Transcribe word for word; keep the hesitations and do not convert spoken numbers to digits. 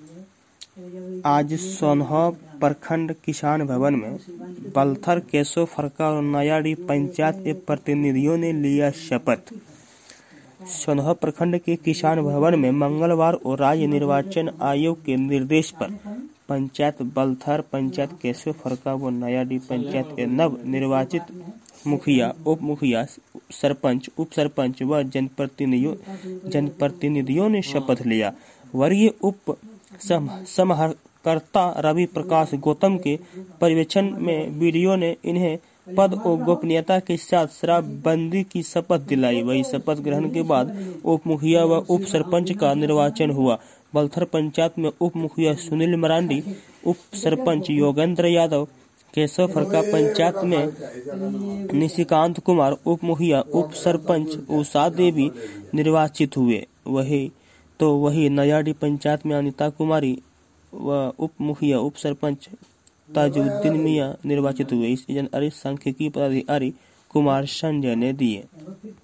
आज सोनहा प्रखंड किसान भवन में बलथर केशव फरका और नयाडी पंचायत के प्रतिनिधियों ने लिया शपथ। सोनहा प्रखंड के किसान भवन में मंगलवार और राज्य निर्वाचन आयोग के निर्देश पर पंचायत बलथर, पंचायत केशव फरका व नयाडी पंचायत के नव निर्वाचित मुखिया, उप मुखिया, सरपंच, उप सरपंच व जनप्रतिनिधियों जनप्रतिनिधियों ने शपथ लिया। वरीय उप समाहर्ता रवि प्रकाश गौतम के पर्यवेक्षण में वीडियो ने इन्हें पद और गोपनीयता के साथ शराबबंदी की शपथ दिलाई। वही शपथ ग्रहण के बाद उप मुखिया व उप सरपंच का निर्वाचन हुआ। बलथर पंचायत में उप मुखिया सुनील मरांडी, उप सरपंच योगेंद्र यादव, केशव फरका पंचायत में निशिकांत कुमार, उप मुखिया, उप सरपंच उषा देवी निर्वाचित हुए। वही तो वही नयाडी पंचायत में अनिता कुमारी व उप मुखिया, उप सरपंच ताजुद्दीन मियां निर्वाचित हुए। इस जानकारी सांख्यिकी पदाधिकारी कुमार संजय ने दिए।